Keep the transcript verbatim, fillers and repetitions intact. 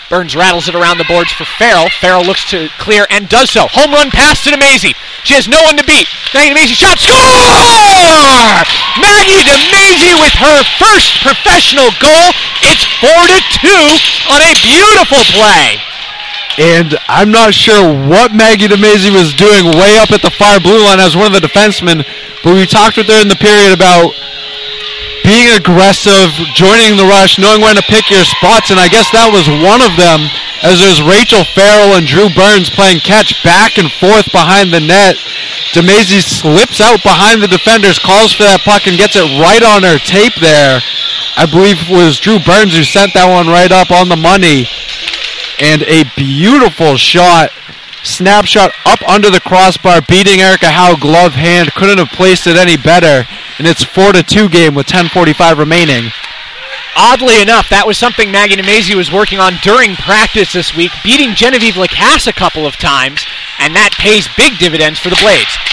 Burns rattles it around the boards for Farrell. Farrell looks to clear and does so. Home run pass to DeMazie. She has no one to beat. Maggie DeMazie shot. Score! Maggie DeMazie with her first professional goal. It's four to two on a beautiful play. And I'm not sure what Maggie DeMazie was doing way up at the far blue line as one of the defensemen, but we talked with her in the period about being aggressive, joining the rush, knowing when to pick your spots, and I guess that was one of them, as there's Rachel Farrell and Drew Burns playing catch back and forth behind the net. DeMazie slips out behind the defenders, calls for that puck, and gets it right on her tape there. I believe it was Drew Burns who sent that one right up on the money. And a beautiful shot, snapshot up under the crossbar, beating Erica Howe glove hand. Couldn't have placed it any better. And it's four to two game with ten forty-five remaining. Oddly enough, that was something Maggie DeMazie was working on during practice this week, beating Genevieve Lacasse a couple of times, and that pays big dividends for the Blades.